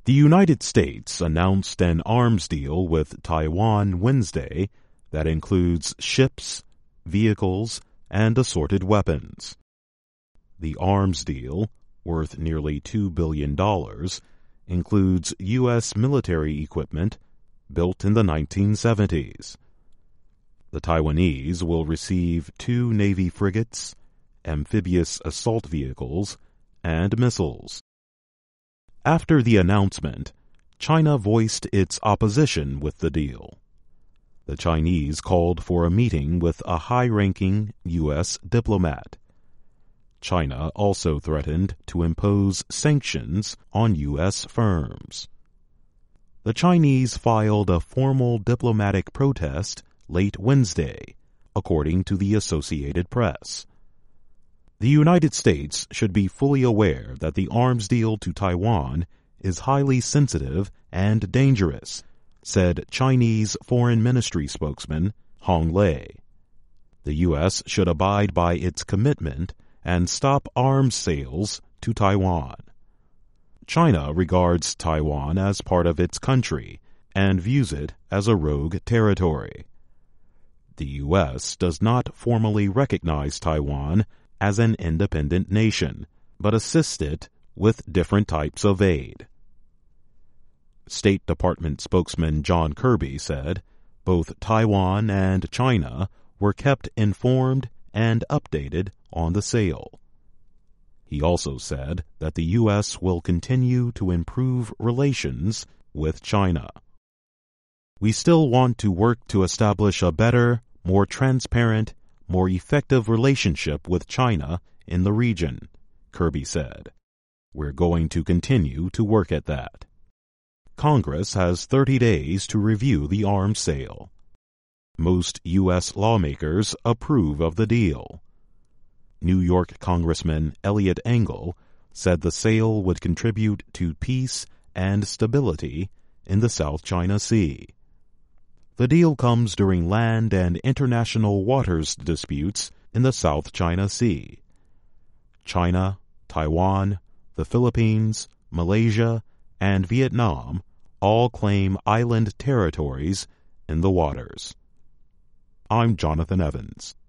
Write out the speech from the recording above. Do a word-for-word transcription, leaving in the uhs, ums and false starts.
The United States announced an arms deal with Taiwan Wednesday that includes ships, vehicles, and assorted weapons. The arms deal, worth nearly two billion dollars, includes U S military equipment built in the nineteen seventies. The Taiwanese will receive two Navy frigates, amphibious assault vehicles, and missiles. After the announcement, China voiced its opposition with the deal. The Chinese called for a meeting with a high-ranking U S diplomat. China also threatened to impose sanctions on U S firms. The Chinese filed a formal diplomatic protest late Wednesday, according to the Associated Press. The United States should be fully aware that the arms deal to Taiwan is highly sensitive and dangerous, said Chinese Foreign Ministry spokesman Hong Lei. The U S should abide by its commitment and stop arms sales to Taiwan. China regards Taiwan as part of its country and views it as a rogue territory. The U S does not formally recognize Taiwan as an independent nation, but assists it with different types of aid. State Department spokesman John Kirby said both Taiwan and China were kept informed and updated on the sale. He also said that the U S will continue to improve relations with China. We still want to work to establish a better, more transparent, more effective relationship with China in the region, Kirby said. We're going to continue to work at that. Congress has thirty days to review the arms sale. Most U S lawmakers approve of the deal. New York Congressman Eliot Engel said the sale would contribute to peace and stability in the South China Sea. The deal comes during land and international waters disputes in the South China Sea. China, Taiwan, the Philippines, Malaysia, and Vietnam all claim island territories in the waters. I'm Jonathan Evans.